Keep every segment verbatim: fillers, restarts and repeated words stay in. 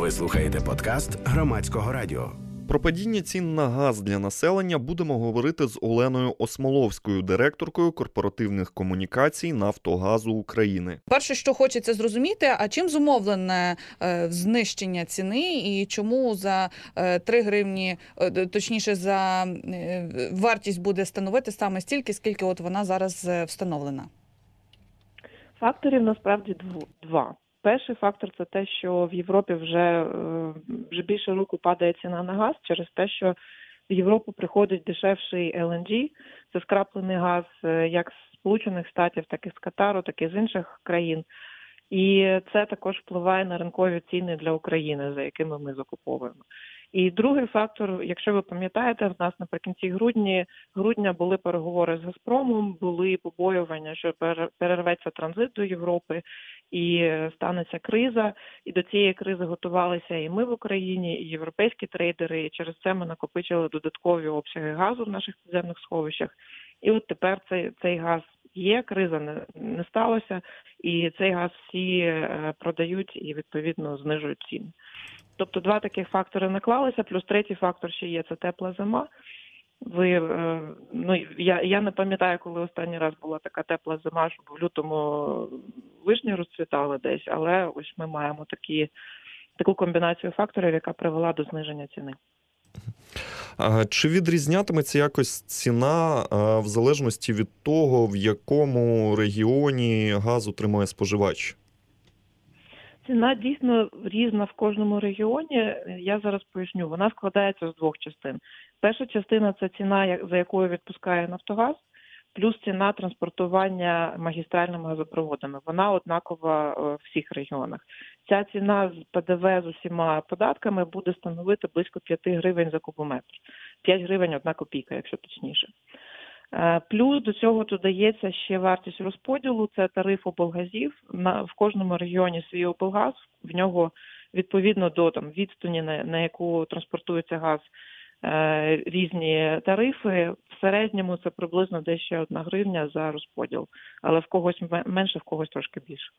Ви слухаєте подкаст Громадського радіо. Про падіння цін на газ для населення будемо говорити з Оленою Осмоловською, директоркою корпоративних комунікацій «Нафтогазу України». Перше, що хочеться зрозуміти, а чим зумовлене е, знищення ціни і чому за е, три гривні, е, точніше за е, вартість буде становити саме стільки, скільки от вона зараз е, встановлена? Факторів насправді два. Перший фактор – це те, що в Європі вже, вже більше року падає ціна на газ через те, що в Європу приходить дешевший ел ен джі, це скраплений газ як з Сполучених Штатів, так і з Катару, так і з інших країн. І це також впливає на ринкові ціни для України, за якими ми закуповуємо. І другий фактор, якщо ви пам'ятаєте, в нас наприкінці грудня, грудня були переговори з «Газпромом», були побоювання, що перерветься транзит до Європи і станеться криза. І до цієї кризи готувалися і ми в Україні, і європейські трейдери, і через це ми накопичили додаткові обсяги газу в наших підземних сховищах. І от тепер цей, цей газ є, криза не, не сталося, і цей газ всі е, продають і, відповідно, знижують ціни. Тобто два таких фактори наклалися, плюс третій фактор ще є – це тепла зима. Ви, е, ну, я, я не пам'ятаю, коли останній раз була така тепла зима, щоб в лютому вишні розцвітали десь, але ось ми маємо такі, таку комбінацію факторів, яка привела до зниження ціни. Чи відрізнятиметься якось ціна в залежності від того, в якому регіоні газ отримує споживач? Ціна дійсно різна в кожному регіоні. Я зараз поясню. Вона складається з двох частин. Перша частина – це ціна, за якою відпускає «Нафтогаз», плюс ціна транспортування магістральними газопроводами. Вона однакова в всіх регіонах. Ця ціна з пе де ве з усіма податками буде становити близько п'ять гривень за кубометр. п'ять гривень одна копійка, якщо точніше. Плюс до цього додається ще вартість розподілу, це тариф облгазів. На, в кожному регіоні свій облгаз, в нього відповідно до там, відстані, на, на яку транспортується газ, е, різні тарифи. В середньому це приблизно десь ще одна гривня за розподіл, але в когось менше, в когось трошки більше.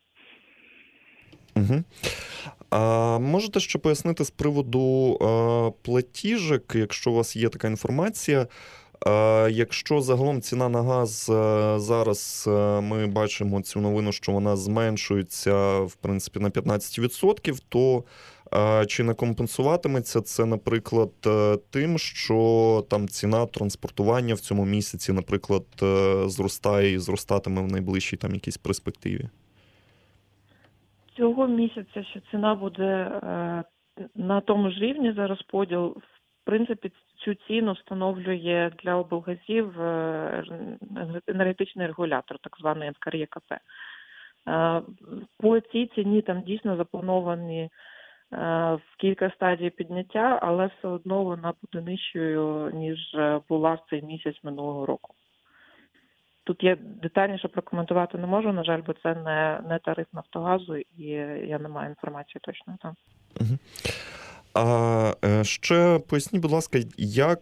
Угу. А можете ще пояснити з приводу а, платіжок, якщо у вас є така інформація? Якщо загалом ціна на газ зараз, ми бачимо цю новину, що вона зменшується, в принципі, на п'ятнадцять відсотків, то чи не компенсуватиметься це, наприклад, тим, що там ціна транспортування в цьому місяці, наприклад, зростає і зростатиме в найближчій там якійсь перспективі? Цього місяця ще ціна буде на тому ж рівні за розподіл. В принципі, цю ціну встановлює для облгазів енергетичний регулятор, так званий ен ка ар є ка пе. По цій ціні там дійсно заплановані в кілька стадій підняття, але все одно вона буде нижчою, ніж була в цей місяць минулого року. Тут я детальніше прокоментувати не можу, на жаль, бо це не, не тариф «Нафтогазу» і я не маю інформації точно там. Угу. А ще поясніть, будь ласка, як,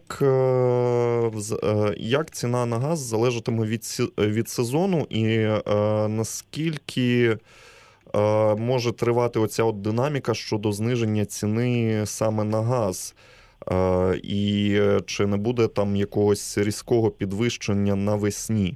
як ціна на газ залежатиме від, від сезону і наскільки може тривати оця от динаміка щодо зниження ціни саме на газ? І чи не буде там якогось різкого підвищення навесні?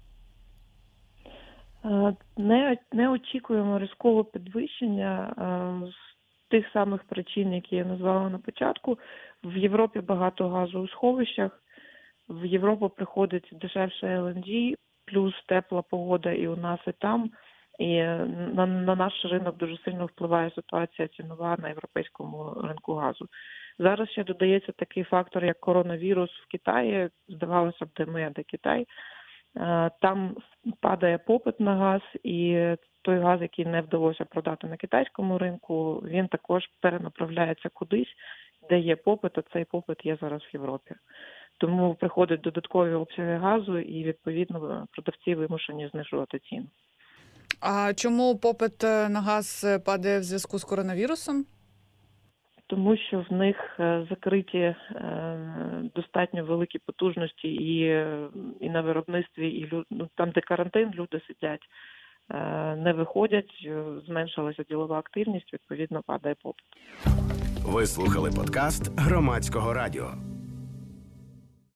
Не, не очікуємо різкого підвищення з тих самих причин, які я назвала на початку. В Європі багато газу у сховищах, в Європу приходить дешевше ел ен джі, плюс тепла погода і у нас, і там. І на, на наш ринок дуже сильно впливає ситуація цінова на європейському ринку газу. Зараз ще додається такий фактор, як коронавірус в Китаї. Здавалося б, де ми, а де Китай. Там падає попит на газ, і той газ, який не вдалося продати на китайському ринку, він також перенаправляється кудись, де є попит, а цей попит є зараз в Європі. Тому приходять додаткові обсяги газу і, відповідно, продавці вимушені знижувати ціну. А чому попит на газ падає в зв'язку з коронавірусом? Тому що в них закриті достатньо великі потужності і, і на виробництві, і ну, там, де карантин, люди сидять. не виходять, зменшилася ділова активність, відповідно падає попит. Ви слухали подкаст Громадського радіо.